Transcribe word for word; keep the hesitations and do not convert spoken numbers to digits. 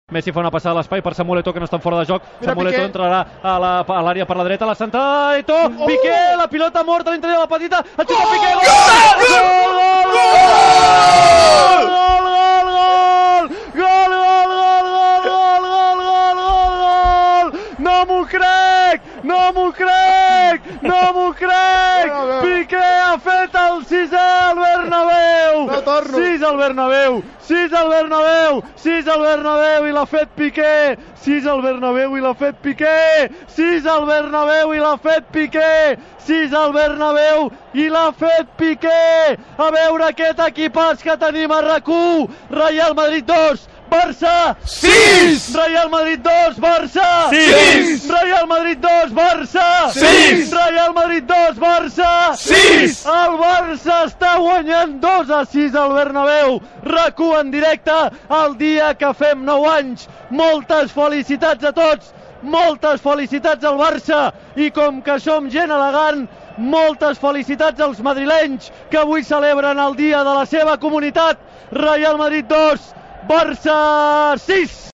Messi fa una passada a l'espai per Samuel Eto'o, que no està en fora de joc. Mira, Samuel Piqué. Eto'o entrarà a la- a l'àrea per la dreta, la centrada, Eto'o, Oh! Piqué, la pilota morta a l'interior de la petita, el xuta Piqué, gol! Gol! Gol! Gol! Gol! Gol! Gol! Gol! Gol! Gol! Gol! Gol! No m'ho crec! No m'ho crec! No m'ho crec! Piqué ha fet el sisè al Bernabéu! No torno. sis al Bernabéu! sis al Bernabéu! sis al Bernabéu i l'ha fet Piqué! sis al Bernabéu i l'ha fet Piqué! sis al Bernabéu i l'ha fet Piqué! sis al Bernabéu i l'ha fet Piqué! A veure aquest equipàs que tenim a RAC u! Real Madrid dos, Barça sis! Real Madrid dos, Barça sis! Real Madrid dos, Barça sis! Real Madrid dos, Barça sis! El Barça està guanyant dos a sis al Bernabéu. RAC u en directe el dia que fem nou anys. Moltes felicitats a tots, moltes felicitats al Barça, i com que som gent elegant, moltes felicitats als madrilenys que avui celebren el dia de la seva comunitat. Real Madrid dos, Barça sis.